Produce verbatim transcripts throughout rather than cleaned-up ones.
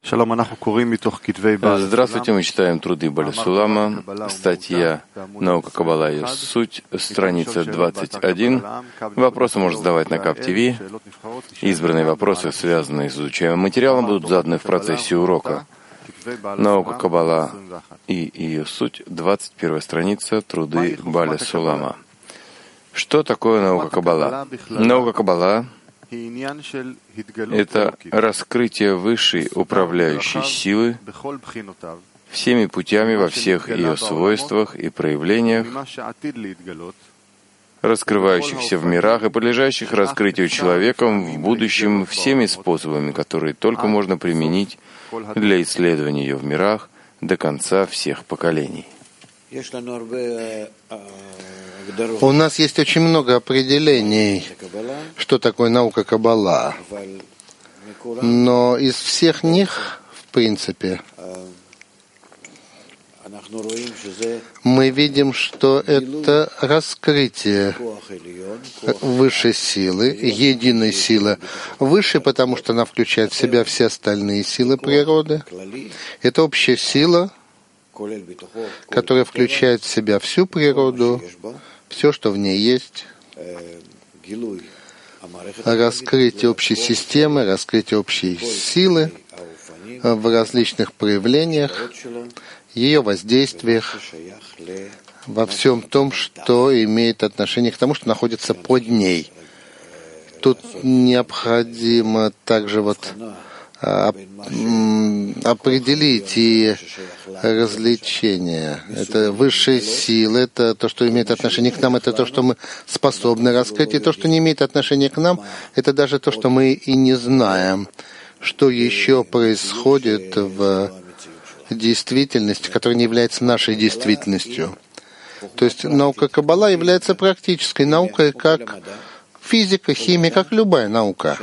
Здравствуйте, мы читаем труды Баля Сулама, статья «Наука Каббала и суть», страница двадцать один. Вопросы можно задавать на КАП-ТВ. Избранные вопросы, связанные с изучаемым материалом, будут заданы в процессе урока. «Наука Каббала и ее суть», двадцать первая страница, труды Баля Сулама. Что такое наука Каббала? Наука Каббала — это раскрытие высшей управляющей силы всеми путями во всех ее свойствах и проявлениях, раскрывающихся в мирах и подлежащих раскрытию человеком в будущем всеми способами, которые только можно применить для исследования ее в мирах до конца всех поколений. У нас есть очень много определений, что такое наука Каббала, но из всех них, в принципе, мы видим, что это раскрытие высшей силы, единой силы. Высшей, потому что она включает в себя все остальные силы природы. Это общая сила, которая включает в себя всю природу, все, что в ней есть, раскрытие общей системы, раскрытие общей силы в различных проявлениях, ее воздействиях, во всем том, что имеет отношение к тому, что находится под ней. Тут необходимо также вот определить и развлечение. Это высшие силы, это то, что имеет отношение к нам, это то, что мы способны раскрыть, и то, что не имеет отношения к нам, это даже то, что мы и не знаем, что еще происходит в действительности, которая не является нашей действительностью. То есть наука Каббала является практической наукой, как физика, химия, как любая наука,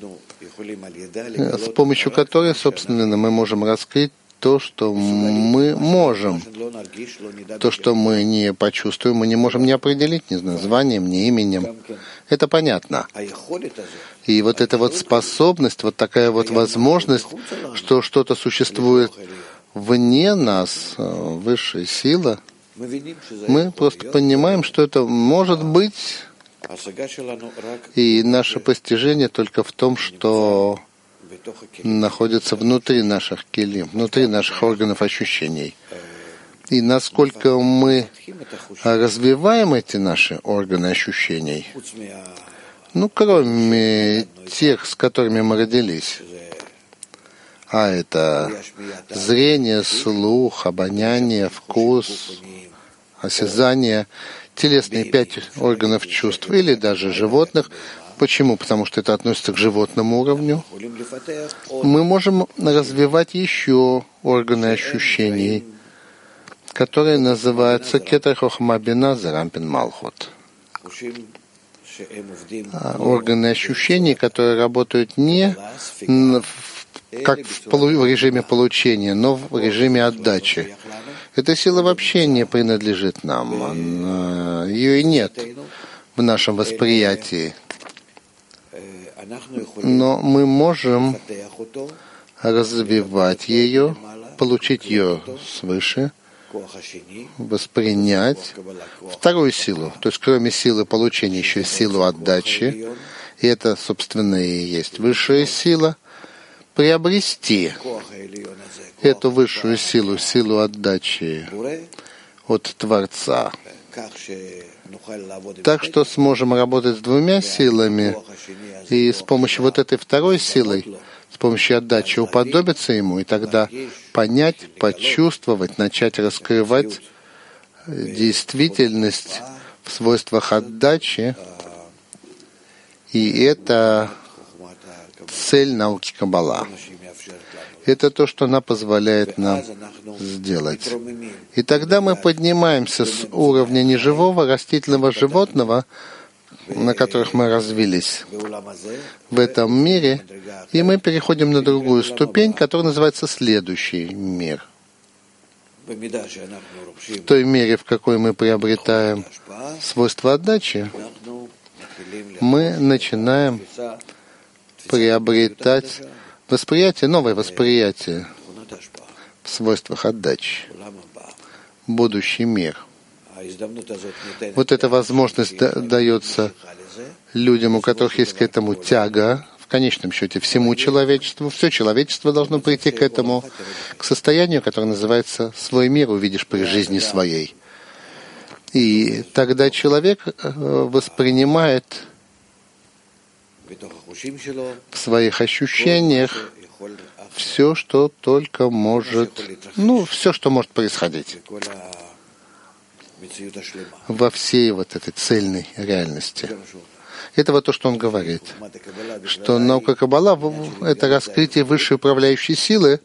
с помощью которой, собственно, мы можем раскрыть то, что мы можем. То, что мы не почувствуем, мы не можем не определить, не знаю, званием, не именем. Это понятно. И вот эта вот способность, вот такая вот возможность, что что-то существует вне нас, высшая сила, мы просто понимаем, что это может быть. И наше постижение только в том, что находится внутри наших келим, внутри наших органов ощущений. И насколько мы развиваем эти наши органы ощущений, ну, кроме тех, с которыми мы родились, а это зрение, слух, обоняние, вкус, осязание, телесные пять органов чувств или даже животных. Почему? Потому что это относится к животному уровню. Мы можем развивать еще органы ощущений, которые называются кетер хохма бина зарампин малхут. Органы ощущений, которые работают не как в режиме получения, но в режиме отдачи. Эта сила вообще не принадлежит нам. Она, ее и нет в нашем восприятии. Но мы можем развивать ее, получить ее свыше, воспринять вторую силу. То есть кроме силы получения еще и силу отдачи. И это, собственно, и есть высшая сила. Приобрести эту высшую силу, силу отдачи от Творца, так что сможем работать с двумя силами и с помощью вот этой второй силы, с помощью отдачи уподобиться Ему, и тогда понять, почувствовать, начать раскрывать действительность в свойствах отдачи, и это цель науки Каббала. Это то, что она позволяет нам сделать. И тогда мы поднимаемся с уровня неживого растительного животного, на которых мы развились в этом мире, и мы переходим на другую ступень, которая называется следующий мир. В той мере, в какой мы приобретаем свойства отдачи, мы начинаем приобретать восприятие, новое восприятие в свойствах отдачи, будущий мир. Вот эта возможность да, дается людям, у которых есть к этому тяга, в конечном счете всему человечеству. Все человечество должно прийти к этому, к состоянию, которое называется «свой мир увидишь при жизни своей». И тогда человек воспринимает в своих ощущениях все, что только может, ну, все, что может происходить во всей вот этой цельной реальности. Это вот то, что он говорит, что наука Каббала — это раскрытие высшей управляющей силы,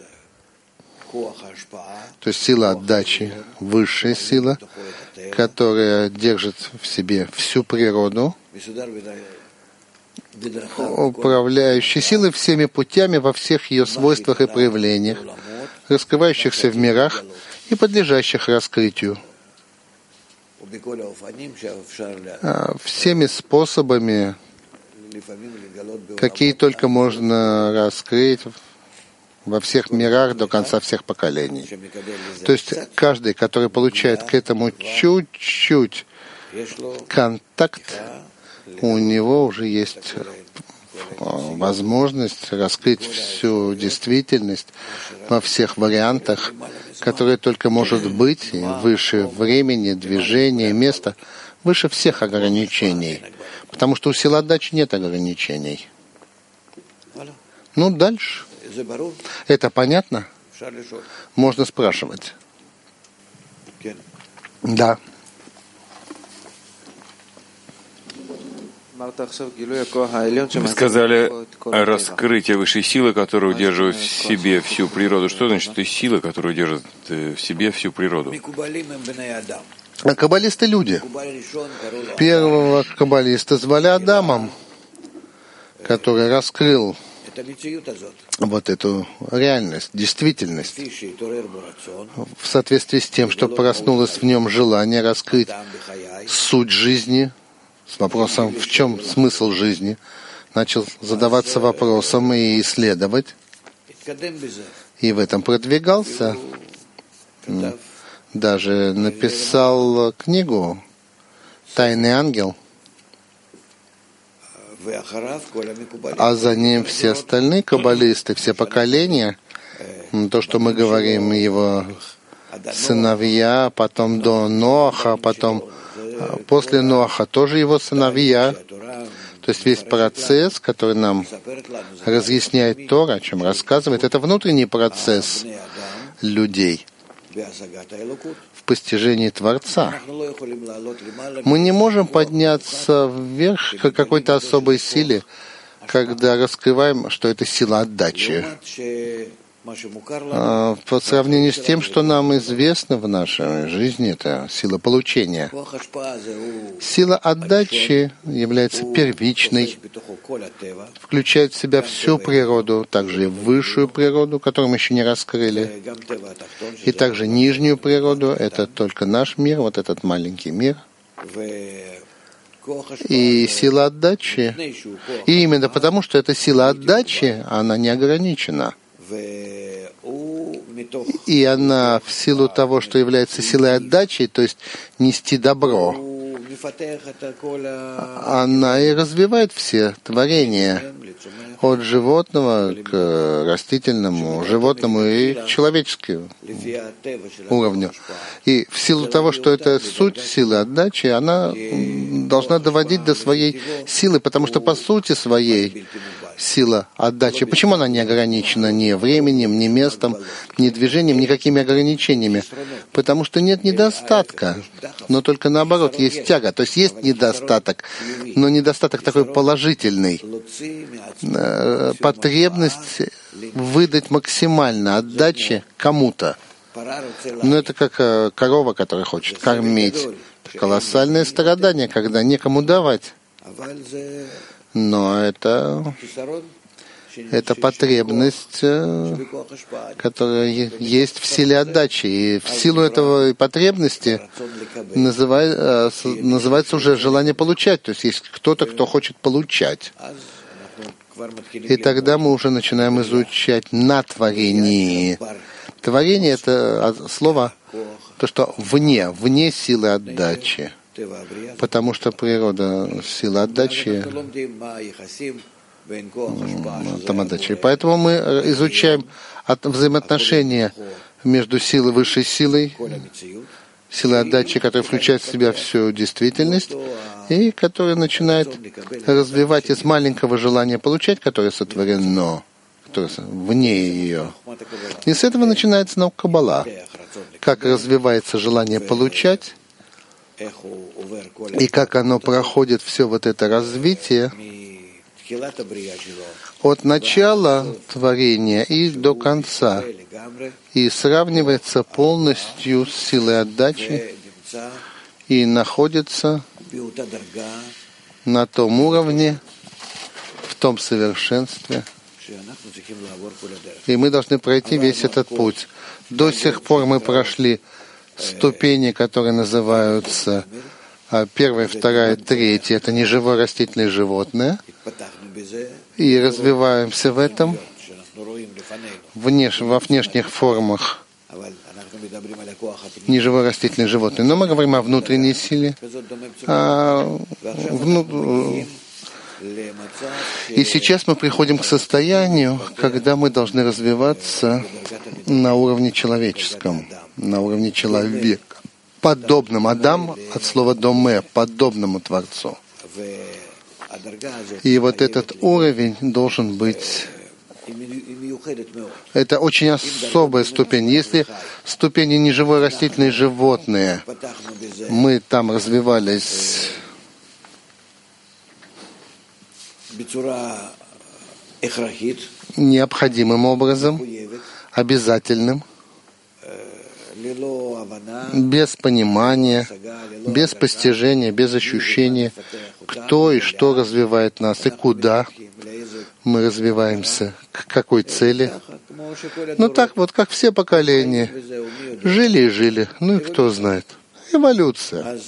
то есть сила отдачи, высшая сила, которая держит в себе всю природу, управляющей силой всеми путями во всех ее свойствах и проявлениях, раскрывающихся в мирах и подлежащих раскрытию, всеми способами, какие только можно раскрыть во всех мирах до конца всех поколений. То есть каждый, который получает к этому чуть-чуть контакт, у него уже есть возможность раскрыть всю действительность во всех вариантах, которые только может быть, выше времени, движения, места, выше всех ограничений. Потому что у сил отдачи нет ограничений. Ну, дальше. Это понятно? Можно спрашивать. Да. Вы сказали раскрытие высшей силы, которая удерживает в себе всю природу. Что значит это сила, которая удерживает в себе всю природу? А каббалисты — люди. Первого каббалиста звали Адамом, который раскрыл вот эту реальность, действительность, в соответствии с тем, что проснулось в нем желание раскрыть суть жизни, с вопросом, в чем смысл жизни, начал задаваться вопросом и исследовать, и в этом продвигался. Даже написал книгу «Тайный ангел», а за ним все остальные каббалисты, все поколения, то, что мы говорим, его сыновья, потом до Ноаха, потом после Ноаха тоже его сыновья. То есть весь процесс, который нам разъясняет Тора, о чем рассказывает, это внутренний процесс людей в постижении Творца. Мы не можем подняться вверх к какой-то особой силе, когда раскрываем, что это сила отдачи. По сравнению с тем, что нам известно в нашей жизни, это сила получения. Сила отдачи является первичной, включает в себя всю природу, также и высшую природу, которую мы еще не раскрыли, и также нижнюю природу, это только наш мир, вот этот маленький мир. И сила отдачи, и именно потому, что эта сила отдачи, она не ограничена. И она в силу того, что является силой отдачи, то есть нести добро, она и развивает все творения, от животного к растительному, животному и к человеческому уровню. И в силу того, что это суть силы отдачи, она должна доводить до своей силы, потому что по сути своей сила отдачи, почему она не ограничена ни временем, ни местом, ни движением, никакими ограничениями? Потому что нет недостатка, но только наоборот, есть тяга. То есть есть недостаток, но недостаток такой положительный. Потребность выдать максимально отдачи кому-то. Но это как корова, которая хочет кормить. Это колоссальное страдание, когда некому давать. Но это, это потребность, которая есть в силе отдачи. И в силу этого потребности называется, называется уже желание получать. То есть есть кто-то, кто хочет получать. И тогда мы уже начинаем изучать на творении. Творение — это слово, то, что вне, вне силы отдачи. Потому что природа силы отдачи, там отдача. И поэтому мы изучаем взаимоотношения между силой, высшей силой, силой отдачи, которая включает в себя всю действительность, и которая начинает развивать из маленького желания получать, которое сотворено, которое вне ее. И с этого начинается наука Каббала. Как развивается желание получать, и как оно проходит все вот это развитие от начала творения и до конца, и сравнивается полностью с силой отдачи и находится на том уровне, в том совершенстве. И мы должны пройти весь этот путь. До сих пор мы прошли ступени, которые называются первая, вторая, третья. Это неживое растительное животное. И развиваемся в этом внеш... во внешних формах неживое растительное животное. Но мы говорим о внутренней силе. А вну... И сейчас мы приходим к состоянию, когда мы должны развиваться на уровне человеческом, на уровне человека, подобным. Адам от слова «доме», подобному Творцу. И вот этот уровень должен быть... Это очень особая ступень. Если ступени неживое растительное животное, мы там развивались необходимым образом, обязательным, без понимания, без постижения, без ощущения, кто и что развивает нас, и куда мы развиваемся, к какой цели. Ну так вот, как все поколения, жили и жили, ну и кто знает. Эволюция.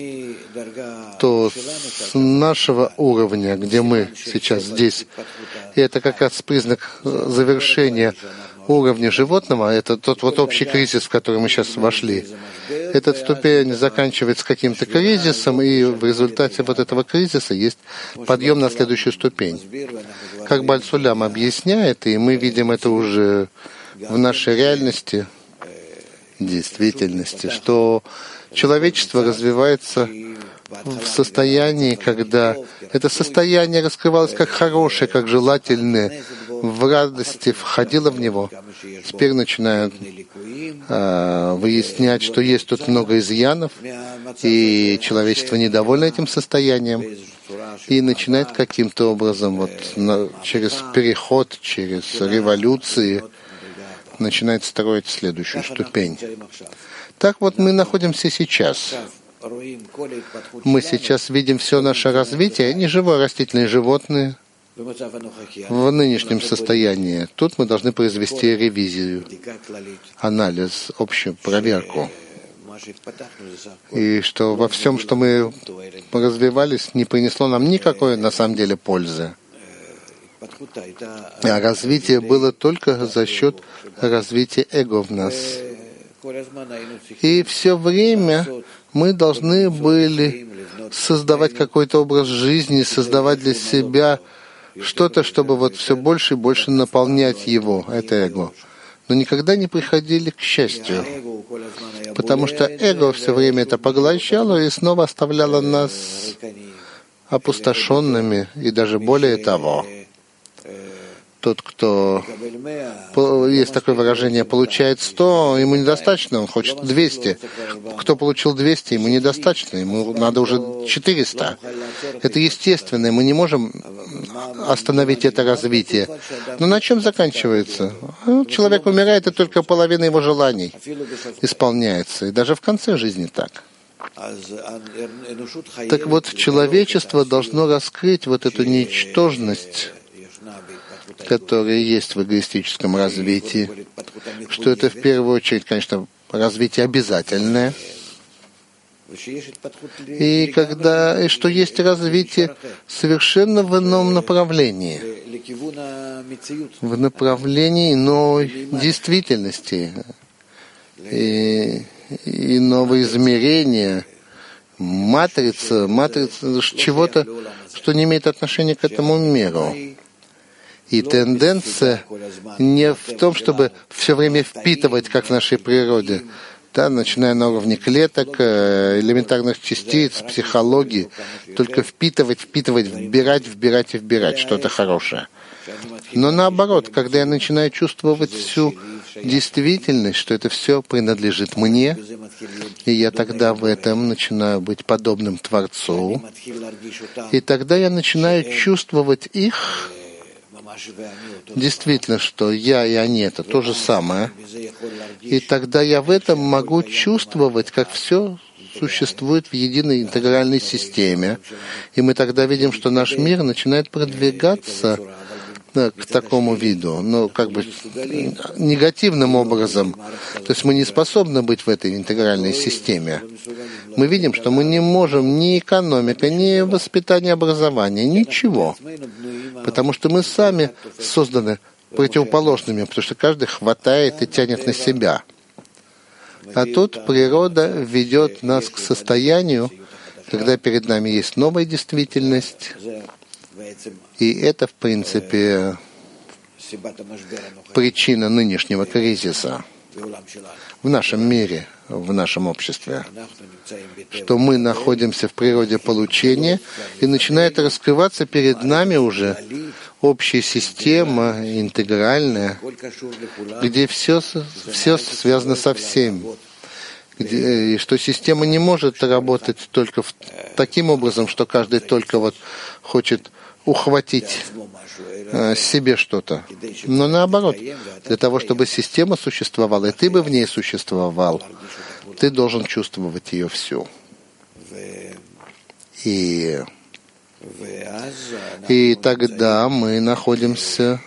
То с нашего уровня, где мы сейчас здесь, и это как раз признак завершения уровня животного, это тот вот общий кризис, в который мы сейчас вошли. Эта ступень заканчивается каким-то кризисом, и в результате вот этого кризиса есть подъем на следующую ступень. Как Бааль Сулям объясняет, и мы видим это уже в нашей реальности, действительности, что человечество развивается в состоянии, когда это состояние раскрывалось как хорошее, как желательное, в радости входило в него. Теперь начинают э, выяснять, что есть тут много изъянов, и человечество недовольно этим состоянием, и начинает каким-то образом, вот, на, через переход, через революции, начинает строить следующую ступень. Так вот мы находимся сейчас. Мы сейчас видим все наше развитие, неживое растительные животные, в нынешнем состоянии. Тут мы должны произвести ревизию, анализ, общую проверку. И что во всем, что мы развивались, не принесло нам никакой на самом деле пользы. А развитие было только за счет развития эго в нас. И все время мы должны были создавать какой-то образ жизни, создавать для себя что-то, чтобы вот все больше и больше наполнять его, это эго. Но никогда не приходили к счастью, потому что эго все время это поглощало и снова оставляло нас опустошенными, и даже более того, тот, кто, есть такое выражение, получает сто, ему недостаточно, он хочет двести. Кто получил двести, ему недостаточно, ему надо уже четыреста. Это естественно, мы не можем остановить это развитие. Но на чем заканчивается? Человек умирает, и только половина его желаний исполняется. И даже в конце жизни так. Так вот, человечество должно раскрыть вот эту ничтожность, которая есть в эгоистическом развитии, что это в первую очередь, конечно, развитие обязательное, и когда и что есть развитие совершенно в ином направлении, в направлении иной действительности и, и нового измерения, матрица, матрица чего-то, что не имеет отношения к этому миру. И тенденция не в том, чтобы все время впитывать, как в нашей природе, да, начиная на уровне клеток, элементарных частиц, психологии, только впитывать, впитывать, вбирать, вбирать и вбирать что-то хорошее. Но наоборот, когда я начинаю чувствовать всю действительность, что это все принадлежит мне, и я тогда в этом начинаю быть подобным Творцу, и тогда я начинаю чувствовать их, действительно, что я и они — это то же самое, и тогда я в этом могу чувствовать, как все существует в единой интегральной системе, и мы тогда видим, что наш мир начинает продвигаться к такому виду, но как бы негативным образом. То есть мы не способны быть в этой интегральной системе. Мы видим, что мы не можем ни экономика, ни воспитание, образование, ничего. Потому что мы сами созданы противоположными, потому что каждый хватает и тянет на себя. А тут природа ведет нас к состоянию, когда перед нами есть новая действительность, и это, в принципе, причина нынешнего кризиса в нашем мире, в нашем обществе, что мы находимся в природе получения, и начинает раскрываться перед нами уже общая система, интегральная, где все, все связано со всем. Где, и что система не может работать только в, таким образом, что каждый только вот хочет ухватить э, себе что-то. Но наоборот, для того, чтобы система существовала, и ты бы в ней существовал, ты должен чувствовать ее всю. И, и тогда мы находимся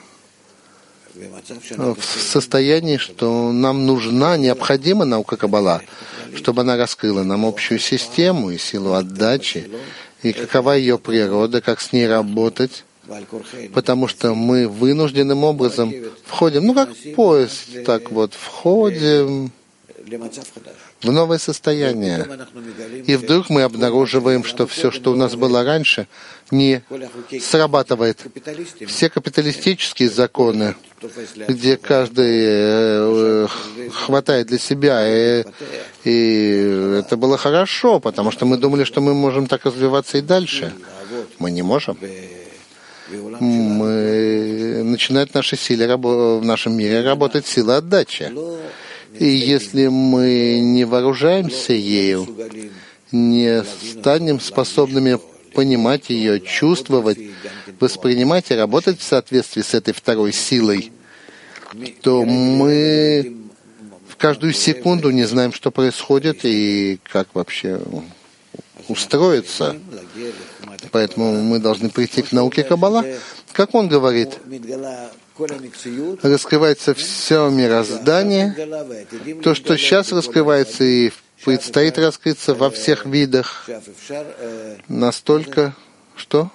в состоянии, что нам нужна, необходима наука Каббала, чтобы она раскрыла нам общую систему и силу отдачи, и какова ее природа, как с ней работать, потому что мы вынужденным образом входим, ну как поезд, так вот, входим в новое состояние. И вдруг мы обнаруживаем, что все, что у нас было раньше, не срабатывает. Все капиталистические законы, где каждый э, хватает для себя, и, и это было хорошо, потому что мы думали, что мы можем так развиваться и дальше. Мы не можем. Мы начинает в нашей силе, в нашем мире работать сила отдачи. И если мы не вооружаемся ею, не станем способными понимать ее, чувствовать, воспринимать и работать в соответствии с этой второй силой, то мы в каждую секунду не знаем, что происходит и как вообще устроиться. Поэтому мы должны прийти к науке Каббала. Как он говорит, раскрывается все мироздание, то, что сейчас раскрывается и предстоит раскрыться во всех видах, настолько, что,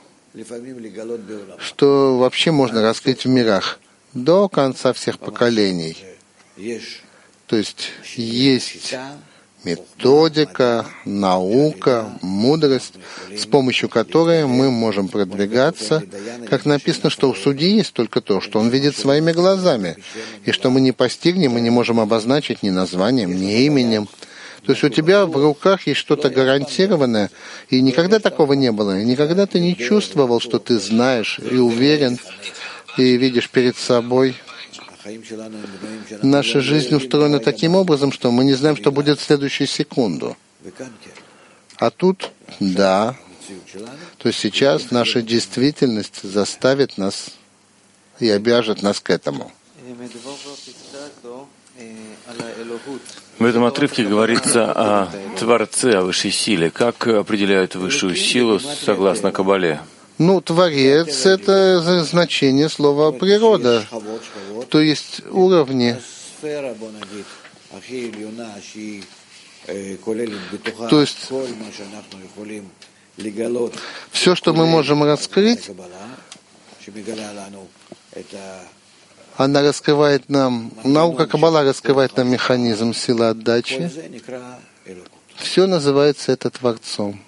что вообще можно раскрыть в мирах до конца всех поколений. То есть есть методика, наука, мудрость, с помощью которой мы можем продвигаться. Как написано, что у судьи есть только то, что он видит своими глазами, и что мы не постигнем, мы не можем обозначить ни названием, ни именем. То есть у тебя в руках есть что-то гарантированное, и никогда такого не было, и никогда ты не чувствовал, что ты знаешь и уверен, и видишь перед собой. Наша жизнь устроена таким образом, что мы не знаем, что будет в следующую секунду. А тут, да, то есть сейчас наша действительность заставит нас и обяжет нас к этому. В этом отрывке говорится о Творце, о высшей силе. Как определяют высшую силу согласно Каббале? Ну, Творец — это значение слова «природа». То есть уровни. То есть все, что мы можем раскрыть, Она раскрывает нам, наука Каббала раскрывает нам механизм силы отдачи. Все называется это Творцом.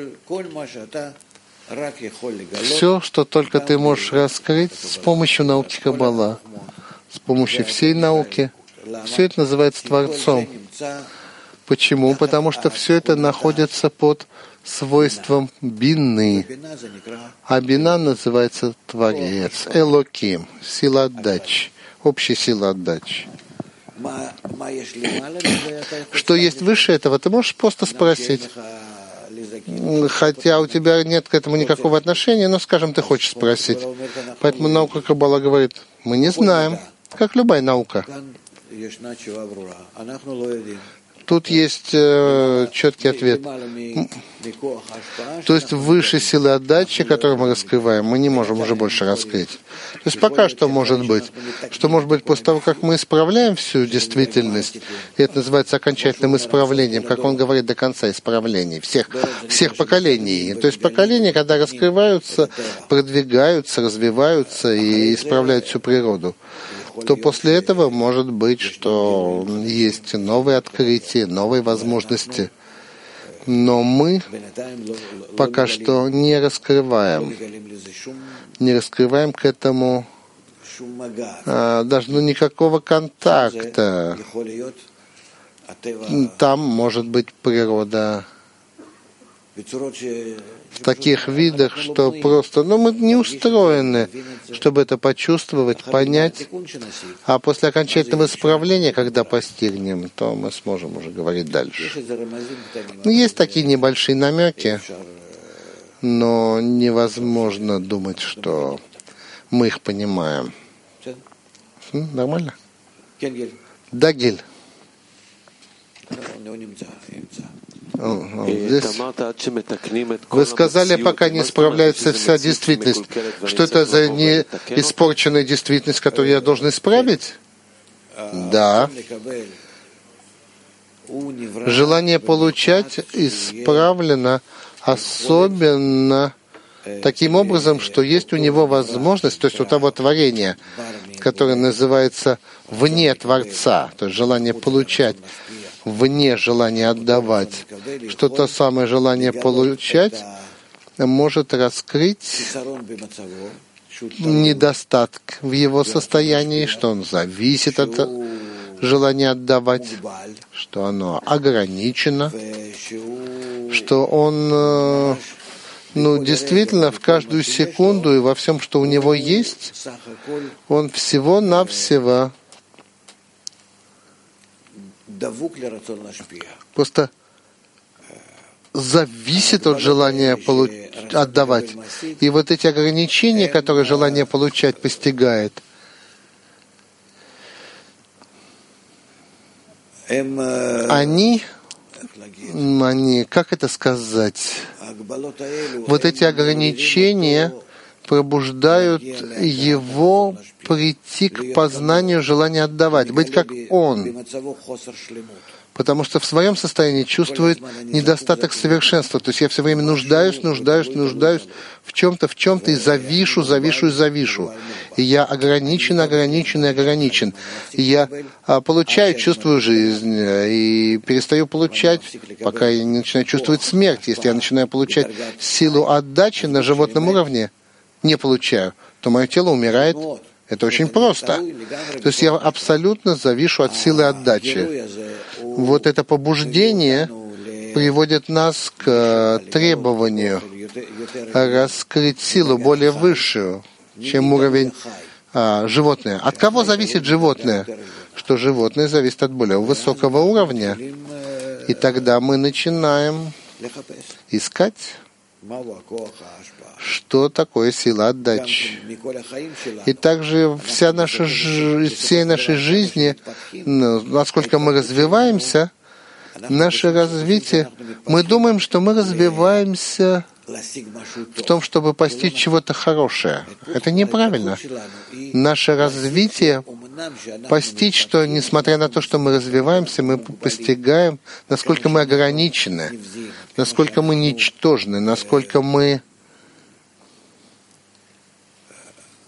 Все, что только ты можешь раскрыть с помощью науки Каббала, с помощью всей науки, все это называется Творцом. Почему? Потому что все это находится под свойством бины. А бина называется Творец, Элоким, сила отдачи, общая сила отдачи. Что есть выше этого, ты можешь просто спросить. Хотя у тебя нет к этому никакого отношения, но, скажем, ты хочешь спросить. Поэтому наука Каббала говорит, мы не знаем, как любая наука. Тут есть э, четкий ответ. То есть выше силы отдачи, которую мы раскрываем, мы не можем уже больше раскрыть. То есть пока что может быть, что может быть после того, как мы исправляем всю действительность, и это называется окончательным исправлением, как он говорит, до конца исправлений всех, всех поколений. То есть поколения, когда раскрываются, продвигаются, развиваются и исправляют всю природу, то после этого может быть, что есть новые открытия, новые возможности. Но мы пока что не раскрываем, не раскрываем к этому а, даже ну, никакого контакта. Там может быть природа в таких видах, что просто, ну, мы не устроены, чтобы это почувствовать, понять, а после окончательного исправления, когда постигнем, то мы сможем уже говорить дальше. Ну, есть такие небольшие намеки, но невозможно думать, что мы их понимаем. Нормально? Да, Гель. Здесь. Вы сказали, пока не исправляется вся действительность. Что это за неиспорченная действительность, которую я должен исправить? Да. Желание получать исправлено особенно таким образом, что есть у него возможность, то есть у того творения, которое называется вне Творца, то есть желание получать, вне желания отдавать, что то самое желание получать может раскрыть недостаток в его состоянии, что он зависит от желания отдавать, что оно ограничено, что он ну, действительно в каждую секунду и во всем, что у него есть, он всего-навсего просто зависит от желания получ... отдавать. И вот эти ограничения, которые желание получать постигает, они, они, как это сказать, вот эти ограничения пробуждают его прийти к познанию желания отдавать, быть как он, потому что в своем состоянии чувствует недостаток совершенства. То есть я все время нуждаюсь, нуждаюсь, нуждаюсь в чем-то, в чем-то, и завишу, завишу и завишу. И я ограничен, ограничен и ограничен. И я а, получаю, чувствую жизнь, и перестаю получать, пока я не начинаю чувствовать смерть. Если я начинаю получать силу отдачи на животном уровне, не получаю, то мое тело умирает. Это очень просто. То есть я абсолютно завишу от силы отдачи. Вот это побуждение приводит нас к требованию раскрыть силу более высшую, чем уровень а, животное. От кого зависит животное? Что животное зависит от более высокого уровня. И тогда мы начинаем искать, что такое сила отдачи. И также вся наша, всей нашей жизни, насколько мы развиваемся, наше развитие, мы думаем, что мы развиваемся в том, чтобы постичь чего-то хорошее. Это неправильно. Наше развитие постичь, что несмотря на то, что мы развиваемся, мы постигаем, насколько мы ограничены, насколько мы ничтожны, насколько мы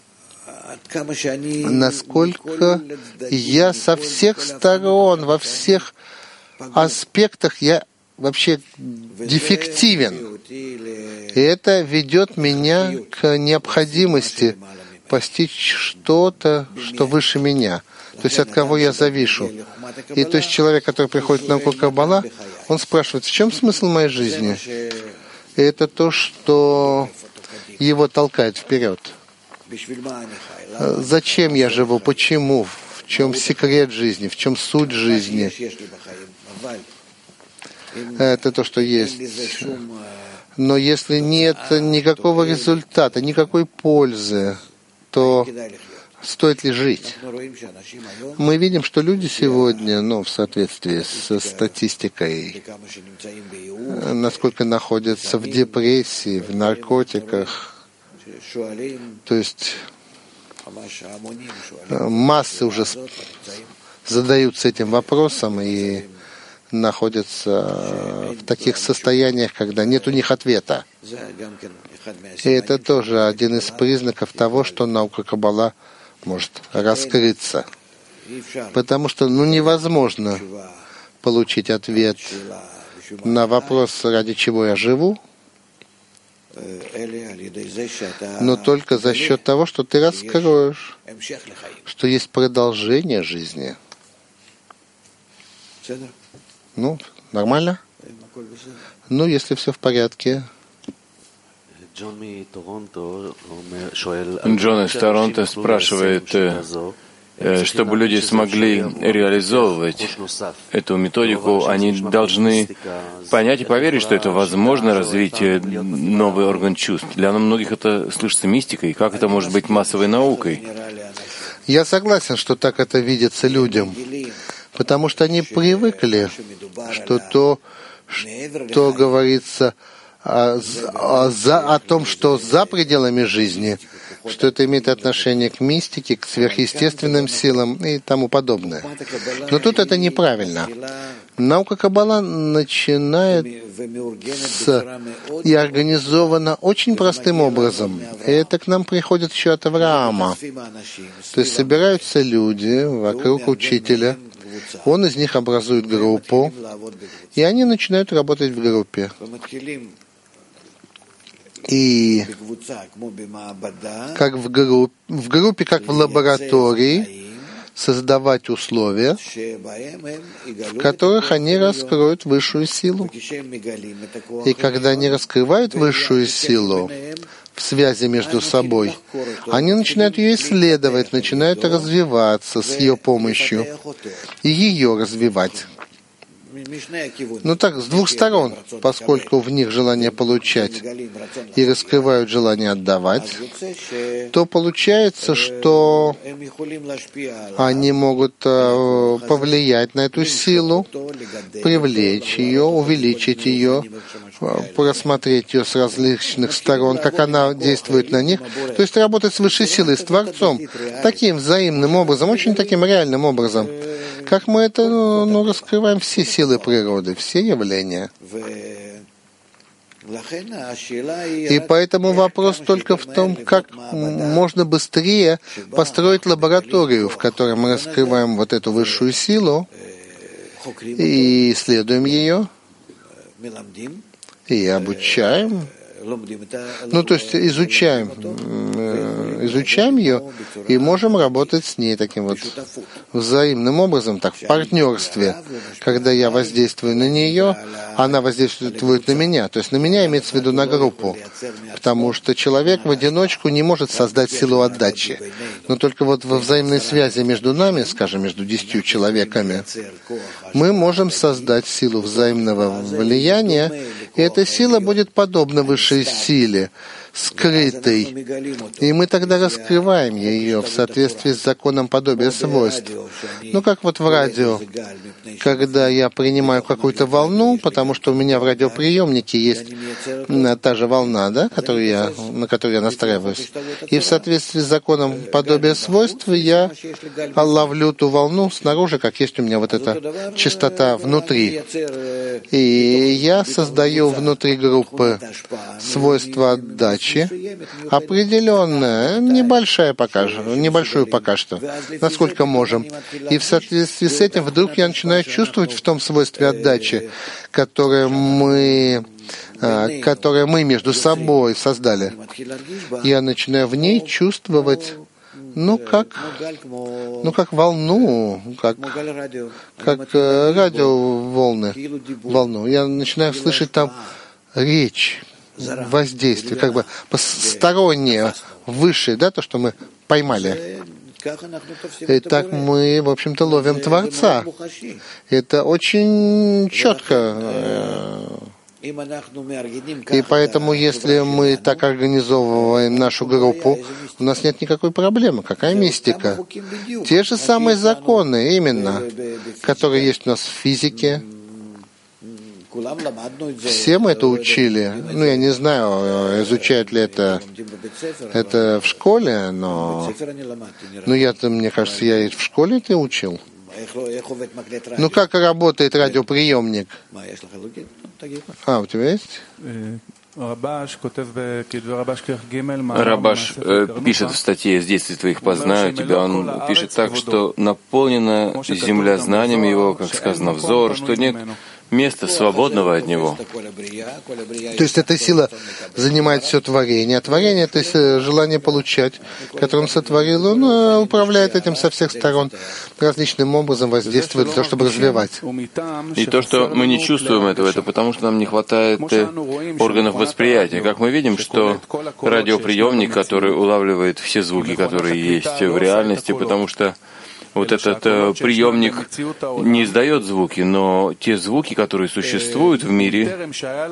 насколько я со всех сторон, во всех аспектах я вообще дефективен. И это ведет меня к необходимости постичь что-то, что выше меня, то есть от кого я завишу. И то есть человек, который приходит в науку Каббала, он спрашивает, в чем смысл моей жизни? И это то, что его толкает вперед. Зачем я живу? Почему? В чем секрет жизни? В чем суть жизни? Это то, что есть. Но если нет никакого результата, никакой пользы, то стоит ли жить? Мы видим, что люди сегодня, ну, в соответствии со статистикой, насколько находятся в депрессии, в наркотиках, то есть массы уже задаются этим вопросом и находятся в таких состояниях, когда нет у них ответа. И это тоже один из признаков того, что наука Каббала может раскрыться. Потому что ну, невозможно получить ответ на вопрос, ради чего я живу, но только за счет того, что ты раскроешь, что есть продолжение жизни. Ну, нормально? Ну, если все в порядке. Джон из Торонто спрашивает, чтобы люди смогли реализовывать эту методику, они должны понять и поверить, что это возможно развитие новый орган чувств. Для многих это слышится мистикой. Как это может быть массовой наукой? Я согласен, что так это видится людям, потому что они привыкли, что то, что говорится о, о, за, о том, что за пределами жизни, что это имеет отношение к мистике, к сверхъестественным силам и тому подобное. Но тут это неправильно. Наука Каббала начинается и организована очень простым образом. И это к нам приходит еще от Авраама. То есть собираются люди вокруг учителя, он из них образует группу, и они начинают работать в группе. И как в группе, в группе, как в лаборатории, создавать условия, в которых они раскроют высшую силу. И когда они раскрывают высшую силу в связи между собой, они начинают ее исследовать, начинают развиваться с ее помощью и ее развивать. Ну так, с двух сторон, поскольку в них желание получать и раскрывают желание отдавать, то получается, что они могут повлиять на эту силу, привлечь ее, увеличить ее, просмотреть ее с различных сторон, как она действует на них, то есть работать с высшей силой, с Творцом, таким взаимным образом, очень таким реальным образом, как мы это ну, раскрываем все силы природы, все явления. И поэтому вопрос только в том, как можно быстрее построить лабораторию, в которой мы раскрываем вот эту высшую силу и исследуем ее, и обучаем. Ну, то есть изучаем, изучаем ее и можем работать с ней таким вот взаимным образом, так, в партнерстве. Когда я воздействую на нее, она воздействует на меня. То есть на меня имеется в виду на группу. Потому что человек в одиночку не может создать силу отдачи. Но только вот во взаимной связи между нами, скажем, между десятью человеками, мы можем создать силу взаимного влияния, и эта сила будет подобна высшей силе, скрытой. И мы тогда раскрываем ее в соответствии с законом подобия свойств. Ну, как вот в радио, когда я принимаю какую-то волну, потому что у меня в радиоприемнике есть та же волна, да, которую я, на которую я настраиваюсь. И в соответствии с законом подобия свойств я ловлю ту волну снаружи, как есть у меня вот эта частота внутри. И я создаю внутри группы свойства отдачи, отдачи определенная, небольшая пока, небольшую пока что, насколько можем. И в соответствии с этим вдруг я начинаю чувствовать в том свойстве отдачи, которое мы, которое мы между собой создали. Я начинаю в ней чувствовать, ну как, ну как волну, как, как э, радиоволны, волну. Я начинаю слышать там речь, воздействие, как бы постороннее, высшее, да, то, что мы поймали. И так мы, в общем-то, ловим Творца. Это очень четко. И поэтому, если мы так организовываем нашу группу, у нас нет никакой проблемы. Какая мистика? Те же самые законы, именно, которые есть у нас в физике. Все мы это учили. Ну, я не знаю, изучают ли это, это в школе, но, но я-то, мне кажется, я и в школе это учил. Ну, как работает радиоприемник? А, у тебя есть? Рабаш э, пишет в статье «С детства твоих познаю тебя». Он пишет так, что наполнена земля знаниями его, как сказано, взор, что нет места свободного от него. То есть эта сила занимает все творение. А творение — это желание получать, которое он сотворил. Он управляет этим со всех сторон, различным образом воздействует для того, чтобы развивать. И то, что мы не чувствуем этого, это потому, что нам не хватает органов восприятия. Как мы видим, что радиоприемник, который улавливает все звуки, которые есть в реальности, потому что вот этот э, приемник не издает звуки, но те звуки, которые существуют в мире,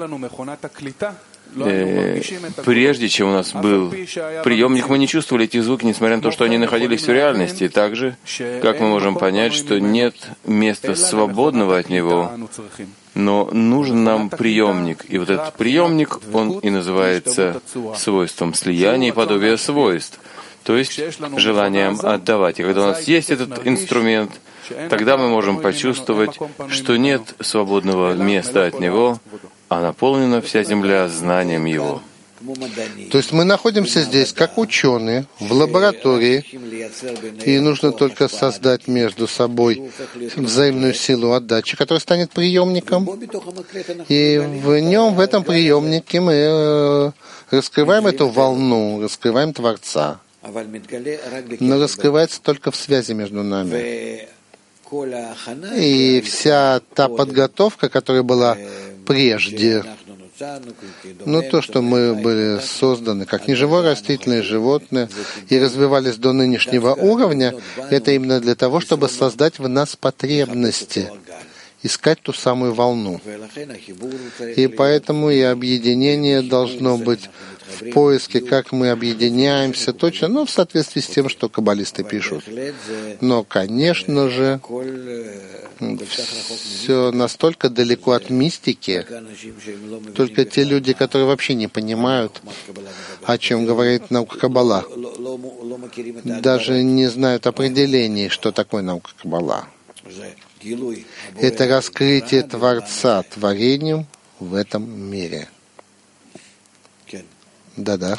э, прежде чем у нас был приемник, мы не чувствовали эти звуки, несмотря на то, что они находились в реальности. Так же, как мы можем понять, что нет места свободного от него, но нужен нам приемник. И вот этот приемник, он и называется свойством слияния и подобия свойств. То есть желанием отдавать. И когда у нас есть этот инструмент, тогда мы можем почувствовать, что нет свободного места от него, а наполнена вся земля знанием его. То есть мы находимся здесь как ученые в лаборатории, и нужно только создать между собой взаимную силу отдачи, которая станет приемником. И в нем, в этом приемнике мы раскрываем эту волну, раскрываем Творца. Но раскрывается только в связи между нами. И вся та подготовка, которая была прежде, ну, то, что мы были созданы как неживое растительное животное и развивались до нынешнего уровня, это именно для того, чтобы создать в нас потребности, искать ту самую волну. И поэтому и объединение должно быть в поиске, как мы объединяемся точно, но в соответствии с тем, что каббалисты пишут. Но, конечно же, все настолько далеко от мистики, только те люди, которые вообще не понимают, о чем говорит наука Каббала, даже не знают определений, что такое наука Каббала. Это раскрытие Творца творением в этом мире. Да-да.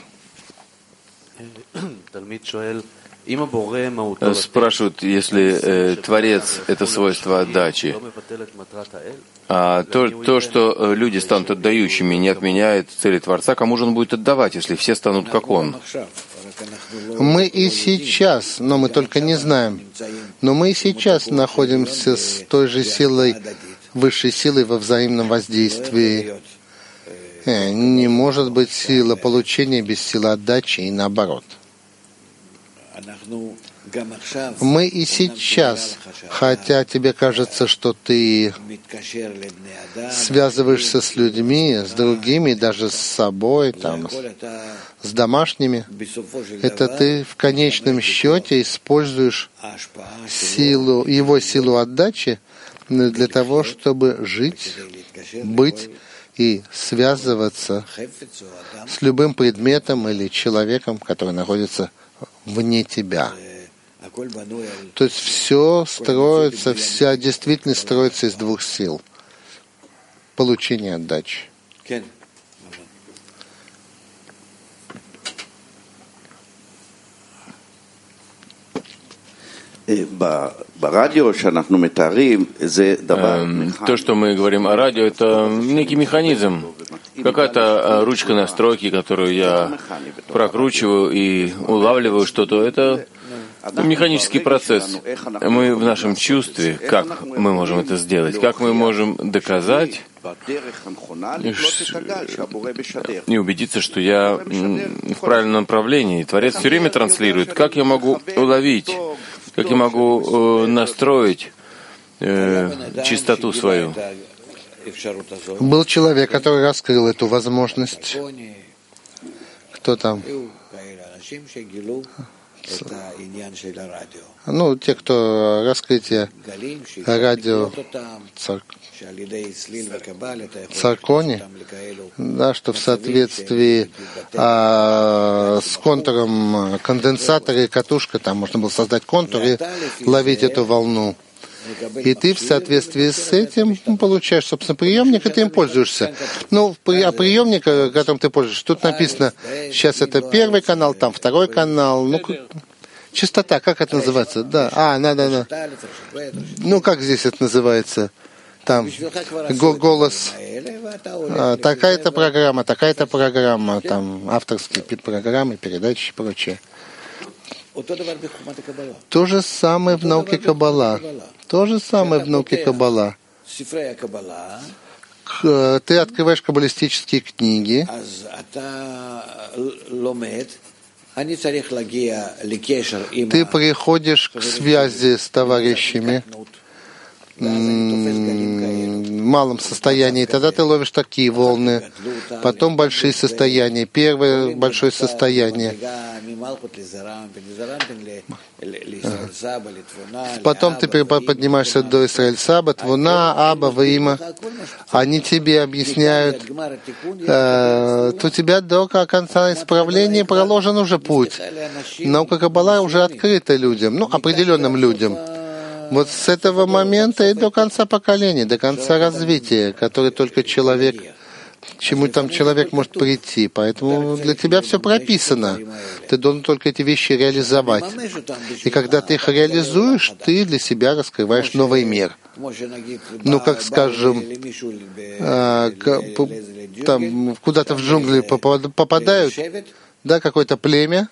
Спрашивают, если э, Творец — это свойство отдачи, а то, то, что люди станут отдающими, не отменяет цели Творца, кому же он будет отдавать, если все станут как он? Мы и сейчас, но мы только не знаем, но мы и сейчас находимся с той же силой, высшей силой во взаимном воздействии. Не может быть сила получения без силы отдачи и наоборот. Мы и сейчас, хотя тебе кажется, что ты связываешься с людьми, с другими, даже с собой, там, с домашними, это ты в конечном счете используешь силу, его силу отдачи для того, чтобы жить, быть и связываться с любым предметом или человеком, который находится вне тебя. То есть все строится, вся действительность строится из двух сил. Получение отдачи. То, что мы говорим о радио, это некий механизм, какая-то ручка настройки, которую я прокручиваю и улавливаю что-то. Это механический процесс. Мы в нашем чувстве, как мы можем это сделать, как мы можем доказать и убедиться, что я в правильном направлении. Творец все время транслирует. Как я могу уловить, как я могу э, настроить э, чистоту свою? Был человек, который раскрыл эту возможность. Кто там? Ну, те, кто раскрытие радио цар... царкони, да, что в соответствии а, с контуром конденсатора и катушка, там можно было создать контур и ловить эту волну. И ты в соответствии с этим получаешь, собственно, приемник, и ты им пользуешься. Ну, а приемник, которым ты пользуешься, тут написано, сейчас это первый канал, там второй канал, ну, частота, как это называется? Да, а, надо, да, да. Ну, как здесь это называется? Там голос, а, такая-то программа, такая-то программа, там авторские программы, передачи и прочее. То же самое в науке Каббала. То же самое в науке Каббала. Ты открываешь каббалистические книги, ты приходишь к связи с товарищами в малом состоянии, тогда ты ловишь такие волны, потом большие состояния, первое большое состояние, потом ты поднимаешься до Исраэль Саба, Твуна, Аба, Ваима, они тебе объясняют, э, у тебя до конца исправления проложен уже путь. Наука Каббала уже открыта людям, ну, определенным людям. Вот с этого момента и до конца поколения, до конца развития, который только человек, к чему там человек может прийти. Поэтому для тебя все прописано. Ты должен только эти вещи реализовать. И когда ты их реализуешь, ты для себя раскрываешь новый мир. Ну, как, скажем, там куда-то в джунгли попадают, да, какое-то племя,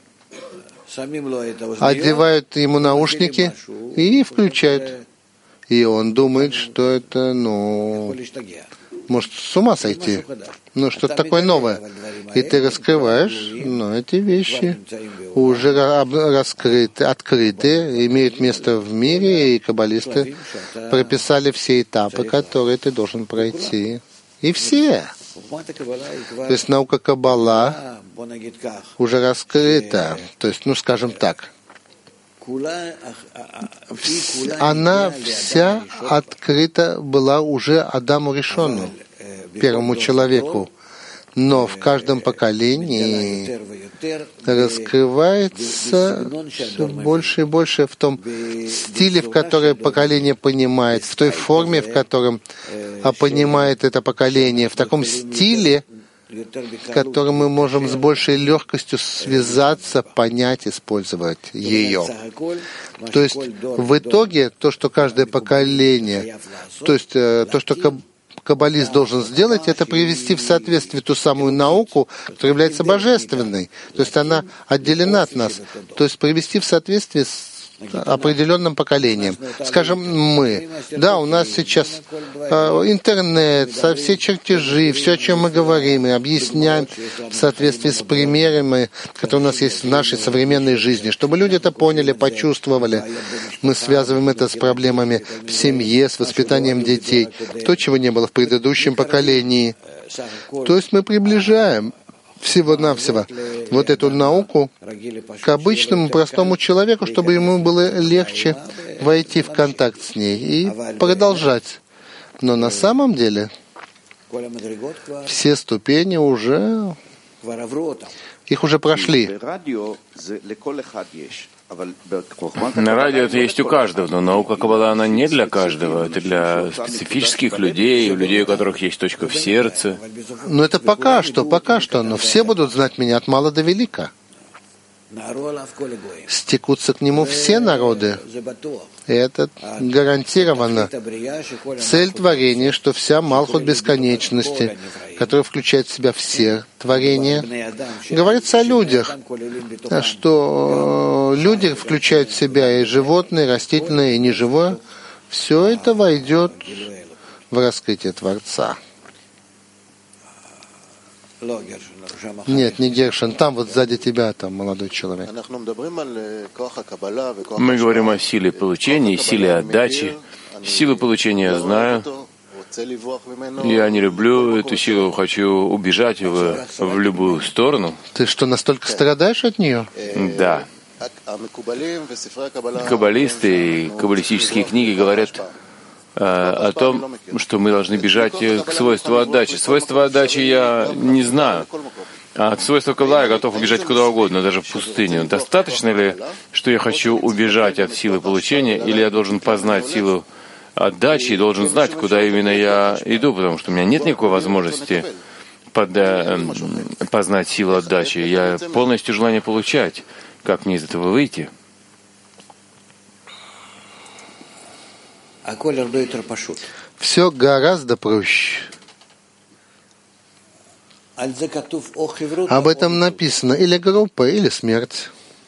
одевают ему наушники и включают. И он думает, что это, ну, может с ума сойти. Ну, что-то такое новое. И ты раскрываешь, ну, эти вещи уже раскрыты, открыты, имеют место в мире, и каббалисты прописали все этапы, которые ты должен пройти. И все. То есть наука Каббала уже раскрыта. То есть, ну, скажем так, она вся открыта была уже Адаму Ришону, первому человеку. Но в каждом поколении раскрывается все больше и больше в том стиле, в котором поколение понимает, в той форме, в котором понимает это поколение, в таком стиле, в котором мы можем с большей легкостью связаться, понять, использовать ее. То есть в итоге то, что каждое поколение, то есть то, что каббалист должен сделать, это привести в соответствие ту самую науку, которая является божественной. То есть она отделена от нас. То есть привести в соответствие с определенным поколением. Скажем, мы. Да, у нас сейчас э, интернет, все чертежи, все, о чем мы говорим, и объясняем в соответствии с примерами, которые у нас есть в нашей современной жизни, чтобы люди это поняли, почувствовали. Мы связываем это с проблемами в семье, с воспитанием детей, то, чего не было в предыдущем поколении. То есть мы приближаем всего-навсего вот эту науку к обычному простому человеку, чтобы ему было легче войти в контакт с ней и продолжать. Но на самом деле все ступени уже, их уже прошли. На радио это есть у каждого, но наука Каббала, она не для каждого. Это для специфических людей, людей, у которых есть точка в сердце. Но это пока что, пока что. Но все будут знать меня от мала до велика. стекутся к нему все народы. Это гарантированно. Цель творения, что вся Малхут бесконечности, которая включает в себя все творения, говорится о людях, что люди включают в себя и животные, и растительное, и неживое. Все это войдет в раскрытие Творца. Нет, не Гершин. Там вот сзади тебя, там молодой человек. Мы говорим о силе получения и силе отдачи. Силу получения я знаю. Я не люблю эту силу, хочу убежать в, в любую сторону. Ты что, настолько страдаешь от нее? Да. Каббалисты и каббалистические книги говорят о том, что мы должны бежать к свойству отдачи. Свойство отдачи я не знаю. А от свойства Каббала я готов убежать куда угодно, даже в пустыню. Достаточно ли, что я хочу убежать от силы получения, или я должен познать силу отдачи и должен знать, куда именно я иду, потому что у меня нет никакой возможности под, э, познать силу отдачи. Я полностью желание получать. Как мне из этого выйти? Все гораздо проще. Об этом написано или группа, или смерть.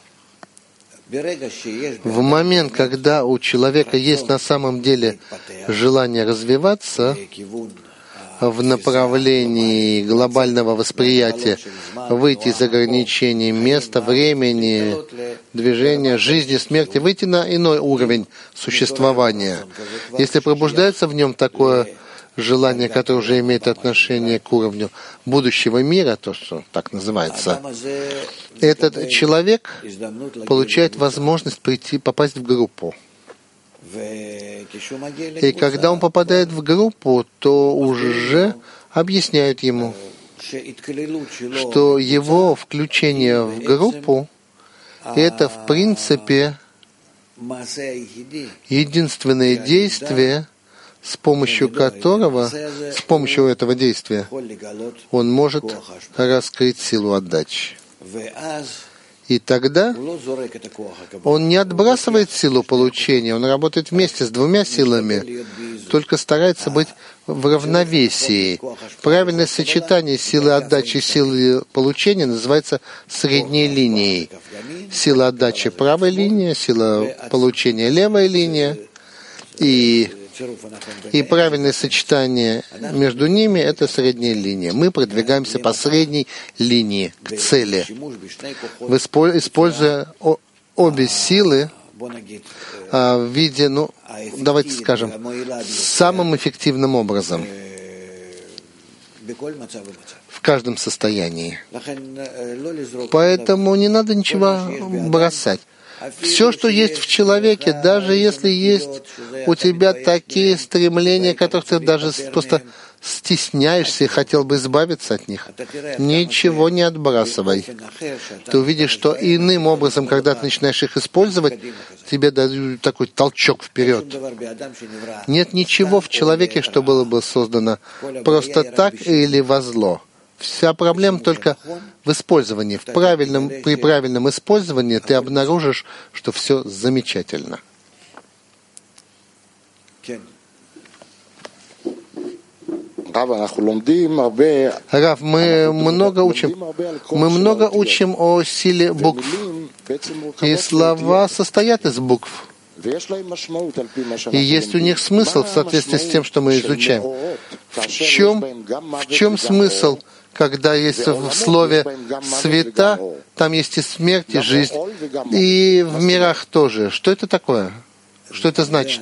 В момент, когда у человека есть на самом деле желание развиваться в направлении глобального восприятия, выйти из ограничений места, времени, движения, жизни, смерти, выйти на иной уровень существования. Если пробуждается в нем такое желание, которое уже имеет отношение к уровню будущего мира, то, что так называется, этот человек получает возможность прийти, попасть в группу. И когда он попадает в группу, то уже объясняют ему, что его включение в группу — это, в принципе, единственное действие, с помощью которого, с помощью этого действия, он может раскрыть силу отдачи. И тогда он не отбрасывает силу получения, он работает вместе с двумя силами, только старается быть в равновесии. Правильное сочетание силы отдачи и силы получения называется средней линией. Сила отдачи — правая линия, сила получения — левая линия, и И правильное сочетание между ними — это средняя линия. Мы продвигаемся по средней линии к цели, используя обе силы в виде, ну, давайте скажем, самым эффективным образом в каждом состоянии. Поэтому не надо ничего бросать. Все, что есть в человеке, даже если есть у тебя такие стремления, которых ты даже просто стесняешься и хотел бы избавиться от них, ничего не отбрасывай. Ты увидишь, что иным образом, когда ты начинаешь их использовать, тебе дают такой толчок вперед. Нет ничего в человеке, что было бы создано просто так или во зло. Вся проблема только в использовании. В правильном, при правильном использовании ты обнаружишь, что все замечательно. Рав, мы много учим, мы много учим о силе букв. И слова состоят из букв. И есть у них смысл в соответствии с тем, что мы изучаем. В чем, в чем смысл? Когда есть в слове «света», там есть и смерть, и жизнь, и в мирах тоже. Что это такое? Что это значит?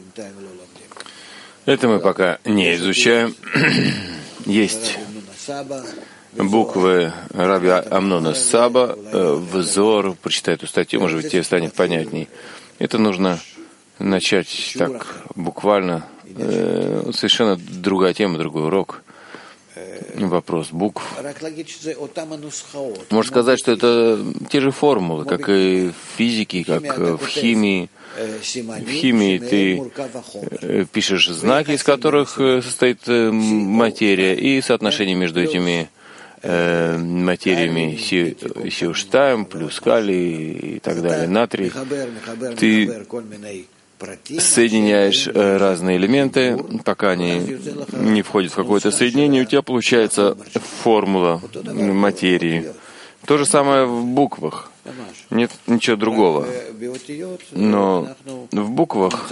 Это мы пока не изучаем. Есть буквы Раби Амнона Саба. Взор, прочитай эту статью, может быть, тебе станет понятней. Это нужно начать так буквально. Совершенно другая тема, другой урок. Вопрос букв. Можно сказать, что это те же формулы, как и в физике, как в химии. В химии ты пишешь знаки, из которых состоит материя, и соотношение между этими э, материями сиуштайм плюс калий и так далее, натрий, ты соединяешь разные элементы, пока они не входят в какое-то соединение, у тебя получается формула материи. То же самое в буквах. Нет ничего другого. Но в буквах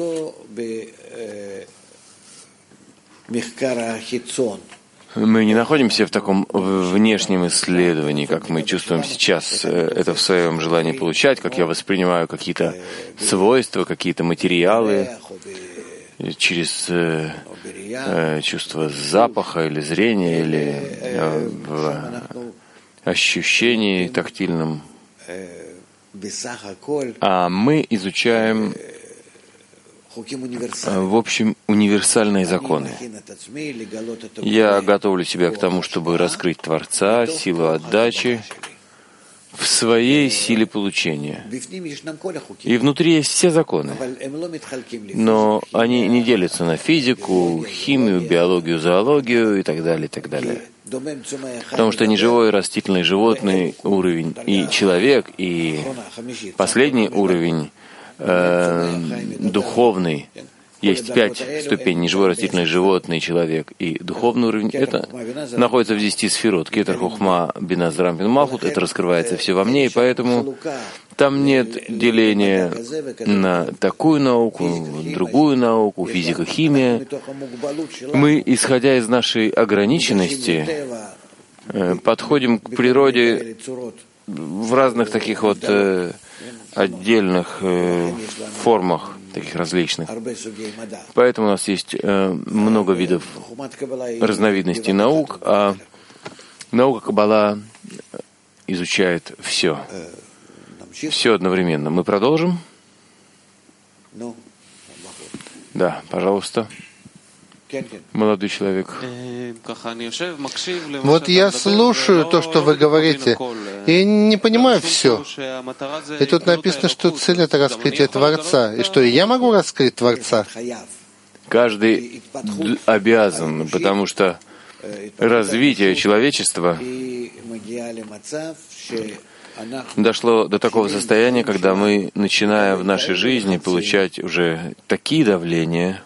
мы не находимся в таком внешнем исследовании, как мы чувствуем сейчас это в своем желании получать, как я воспринимаю какие-то свойства, какие-то материалы через э, э, чувство запаха или зрения, или э, в ощущении тактильном. А мы изучаем, в общем, универсальные законы. Я готовлю себя к тому, чтобы раскрыть Творца, силу отдачи в своей силе получения. И внутри есть все законы, но они не делятся на физику, химию, биологию, зоологию и так далее, и так далее. Потому что неживой, растительный, животный уровень и человек, и последний уровень э, духовный. Есть пять ступеней: неживой, растительный, животный, человек и духовный уровень. Это находится в десяти сферот. Кетер, хохма, бина, зрампин, малхут. Это раскрывается все во мне, и поэтому там нет деления на такую науку, другую науку, физика, химия. Мы, исходя из нашей ограниченности, подходим к природе в разных таких вот э, отдельных э, формах, таких различных. Поэтому у нас есть э, много видов разновидностей наук, а наука Каббала изучает все. Все одновременно. Мы продолжим? Да, пожалуйста. Молодой человек. Вот я слушаю то, что вы говорите, и не понимаю все. И тут написано, что цель — это раскрытие Творца, и что и я могу раскрыть Творца. Каждый обязан, потому что развитие человечества дошло до такого состояния, когда мы, начиная в нашей жизни, получать уже такие давления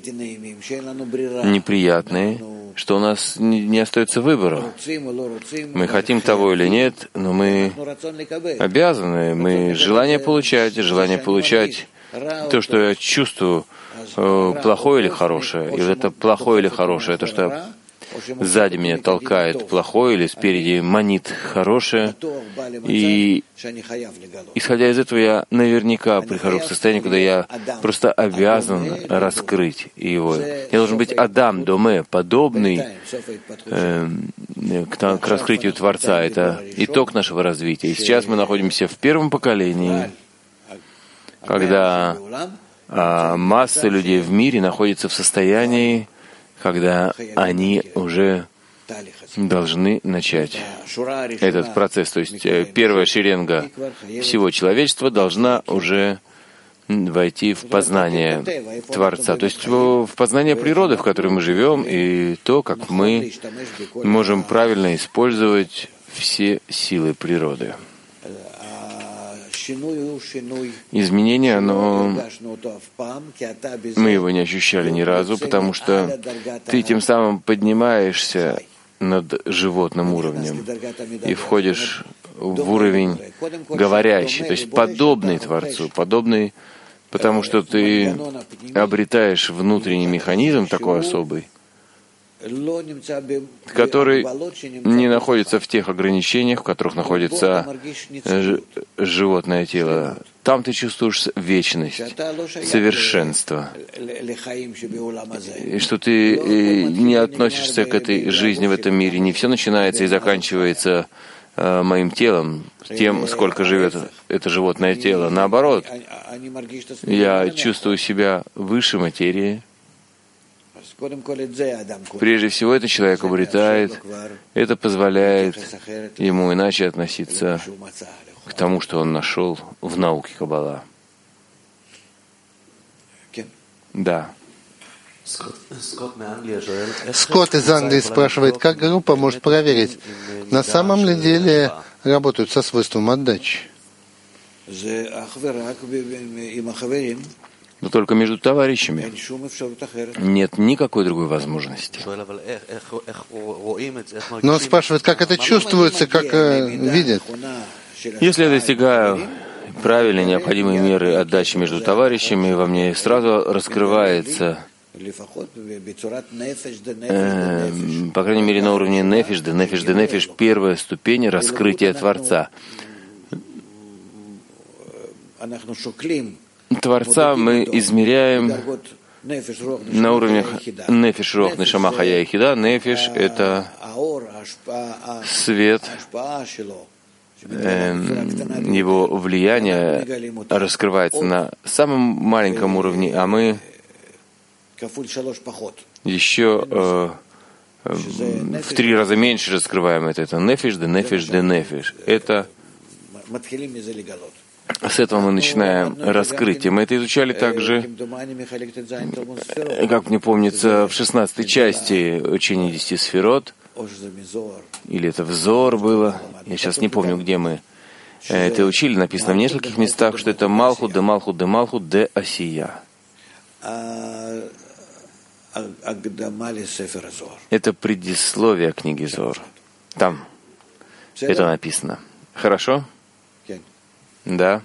неприятные, что у нас не, не остается выбора. Мы хотим того или нет, но мы обязаны, мы желание получать, желание получать то, что я чувствую, плохое или хорошее. И вот это плохое или хорошее, то, что сзади меня толкает плохое или спереди манит хорошее. И исходя из этого, я наверняка прихожу к состоянию, когда я просто обязан раскрыть его. Я должен быть Адам, Доме, подобный э, к, к раскрытию Творца. Это итог нашего развития. И сейчас мы находимся в первом поколении, когда а, масса людей в мире находится в состоянии, когда они уже должны начать этот процесс. То есть первая шеренга всего человечества должна уже войти в познание Творца, то есть в познание природы, в которой мы живем, и то, как мы можем правильно использовать все силы природы. Изменение, но мы его не ощущали ни разу, потому что ты тем самым поднимаешься над животным уровнем и входишь в уровень говорящий, то есть подобный Творцу, подобный, потому что ты обретаешь внутренний механизм такой особый, который не находится в тех ограничениях, в которых находится животное тело. Там ты чувствуешь вечность, совершенство, и что ты не относишься к этой жизни в этом мире. Не все начинается и заканчивается моим телом, тем, сколько живет это животное тело. Наоборот, я чувствую себя выше материи. Прежде всего, это человек обретает, это позволяет ему иначе относиться к тому, что он нашел в науке Каббала. Да. Скотт из Англии спрашивает, как группа может проверить, на самом ли деле работают со свойством отдачи? Но только между товарищами нет никакой другой возможности. Но он спрашивает, как это чувствуется, как э, видят. Если я достигаю правильной необходимой меры отдачи между товарищами, во мне сразу раскрывается, э, по крайней мере, на уровне нефиш, де нефиш, де нефиш, первая ступень раскрытия Творца. Творца мы измеряем на уровнях нефиш, рох, нешама, хая и хида. Нефиш — это свет, его влияние раскрывается на самом маленьком уровне, а мы еще э, в три раза меньше раскрываем это. Это нефиш, де нефиш, де нефиш. Это с этого мы начинаем раскрытие. Мы это изучали также, как мне помнится, в шестнадцатой части учения десяти сферот, или это взор было, я сейчас не помню, где мы это учили, написано в нескольких местах, что это Малхут, де Малхут, де Малхут, де Осия. Это предисловие книги Зор. Там это написано. Хорошо? Да.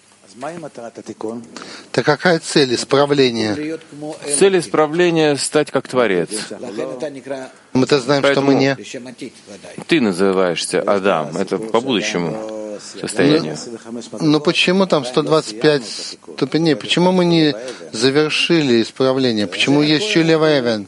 Так какая цель исправления? Цель исправления — стать как Творец. Мы-то знаем, Поэтому что мы не. Ты называешься Адам. Это по будущему состоянию. Но почему там сто двадцать пять ступеней? Почему мы не завершили исправление? Почему есть еще Лева Эвен?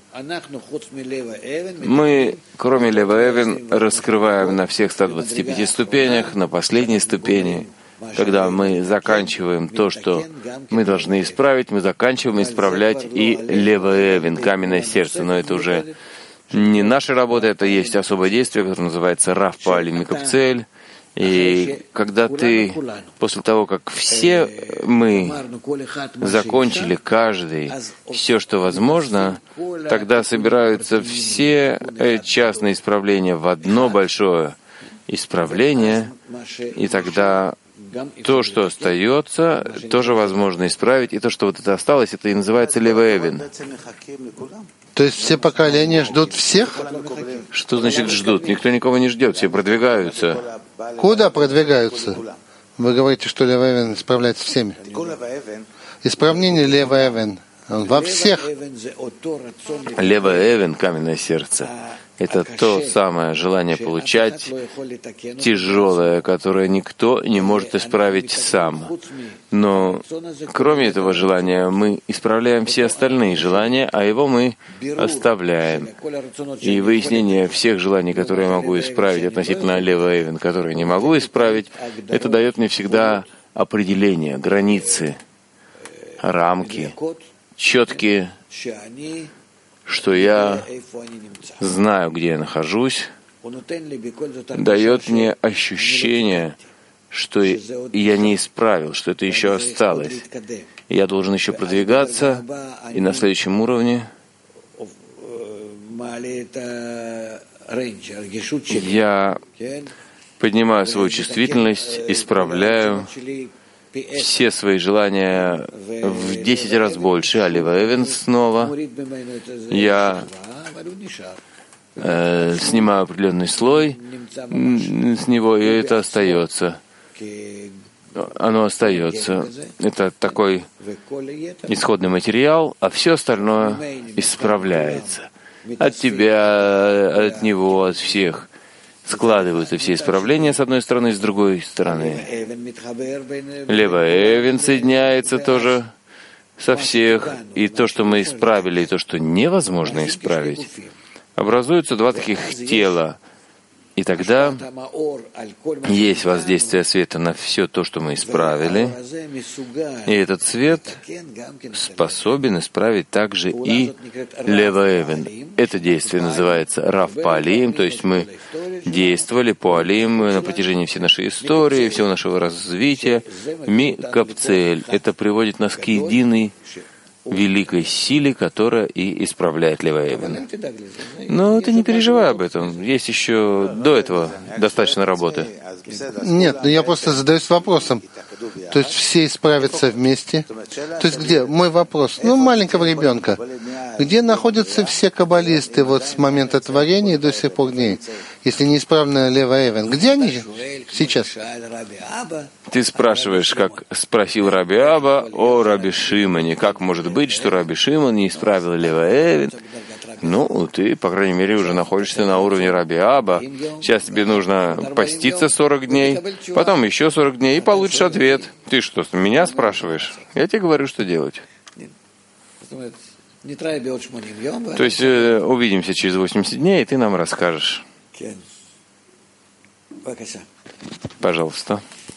Мы, кроме Лева Эвен, раскрываем на всех ста двадцати пяти ступенях, на последней ступени. Когда мы заканчиваем то, что мы должны исправить, мы заканчиваем исправлять и Лева Эвен, каменное сердце. Но это уже не наша работа, это есть особое действие, которое называется Рав Паалим Микапцель. И когда ты, после того, как все мы закончили, каждый, все, что возможно, тогда собираются все частные исправления в одно большое исправление, и тогда то, что остается, тоже возможно исправить, и то, что вот это осталось, это и называется Лева Эвен. То есть все поколения ждут всех? Что значит ждут? Никто никого не ждет, все продвигаются. Куда продвигаются? Вы говорите, что Лева Эвен исправляется всеми. Исправление Лева Эвен во всех. Лева Эвен, каменное сердце, это то самое желание получать тяжелое, которое никто не может исправить сам. Но кроме этого желания мы исправляем все остальные желания, а его мы оставляем. И выяснение всех желаний, которые я могу исправить относительно Лева Эвен, которые не могу исправить, это дает мне всегда определение, границы, рамки, четкие, что я знаю, где я нахожусь, дает мне ощущение, что я не исправил, что это еще осталось. И я должен еще продвигаться, и на следующем уровне я поднимаю свою чувствительность, исправляю все свои желания в десять раз больше, а Лева Эвен снова я э, снимаю определенный слой с него, и это остается. Оно остается. Это такой исходный материал, а все остальное исправляется. От тебя, от него, от всех. Складываются все исправления с одной стороны, с другой стороны. Лева Эвен соединяется тоже со всех. И то, что мы исправили, и то, что невозможно исправить, образуются два таких тела. И тогда есть воздействие света на все то, что мы исправили. И этот свет способен исправить также и Лева Эвен. Это действие называется Рав Паалим, то есть мы действовали по Алим на протяжении всей нашей истории, всего нашего развития. Микапцель. Это приводит нас к единой великой силе, которая и исправляет Левай Эвен. Но ты не переживай об этом. Есть еще до этого достаточно работы. Нет, ну я просто задаюсь вопросом. То есть все исправятся вместе? То есть где? Мой вопрос. Ну, маленького ребенка. Где находятся все каббалисты вот с момента творения и до сих пор дней? Если неисправная Левай Эвен. Где они сейчас? Ты спрашиваешь, как спросил Раби Аба о Раби Шимоне. Как может быть, что Раби Шимон не исправил Левай Эвен? Ну, ты, по крайней мере, уже находишься на уровне Раби Аба. Сейчас тебе нужно поститься сорок дней, потом еще сорок дней, и получишь ответ. Ты что, меня спрашиваешь? Я тебе говорю, что делать. То есть э, увидимся через восемьдесят дней, и ты нам расскажешь. Пожалуйста.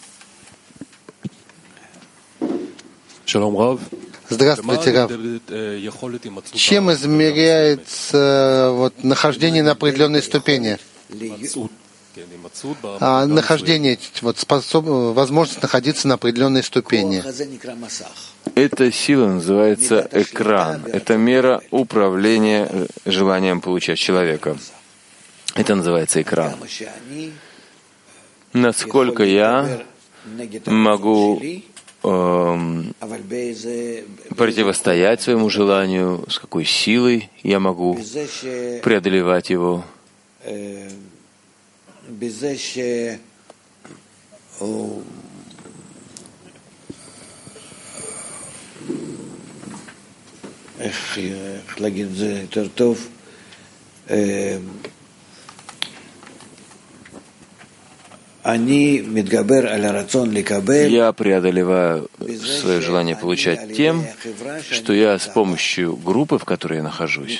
Здравствуйте, Рав. Чем измеряется вот, нахождение на определенной ступени? А нахождение, вот, способ, возможность находиться на определенной ступени. Эта сила называется экран. Это мера управления желанием получать человека. Это называется экран. Насколько я могу эм, противостоять своему желанию, с какой силой я могу преодолевать его. Я преодолеваю свое желание получать тем, что я с помощью группы, в которой я нахожусь,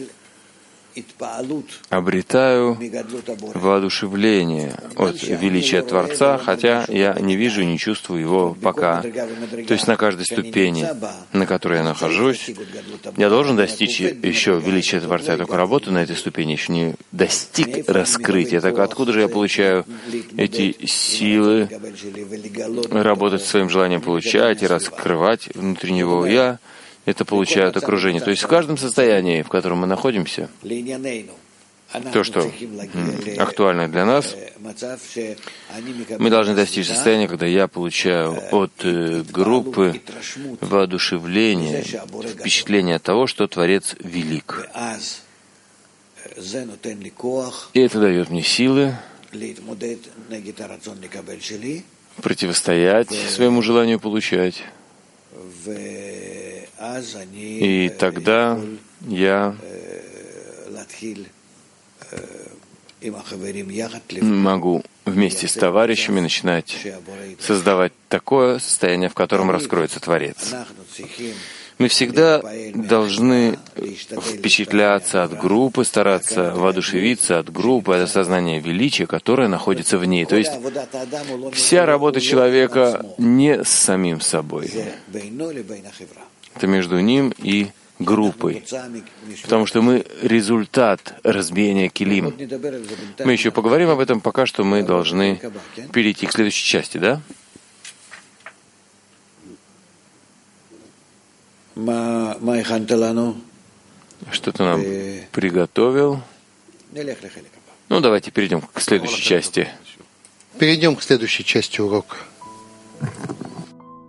обретаю воодушевление от величия Творца, хотя я не вижу и не чувствую его пока. То есть на каждой ступени, на которой я нахожусь, я должен достичь еще величия Творца. Я только работаю на этой ступени, еще не достиг раскрытия. Так откуда же я получаю эти силы работать своим желанием получать и раскрывать внутри него? Я это получаю от окружения. То есть в каждом состоянии, в котором мы находимся, то, что актуально для нас, мы должны достичь состояния, когда я получаю от группы воодушевление, впечатление от того, что Творец велик. И это дает мне силы противостоять своему желанию получать. И тогда я могу вместе с товарищами начинать создавать такое состояние, в котором раскроется Творец. Мы всегда должны впечатляться от группы, стараться воодушевиться от группы, от осознания величия, которое находится в ней. То есть вся работа человека не с самим собой. Это между ним и группой. Потому что мы результат разбиения килим. Мы еще поговорим об этом, пока что мы должны перейти к следующей части, да? Что ты нам приготовил? Ну, давайте перейдем к следующей части. Перейдем к следующей части урока.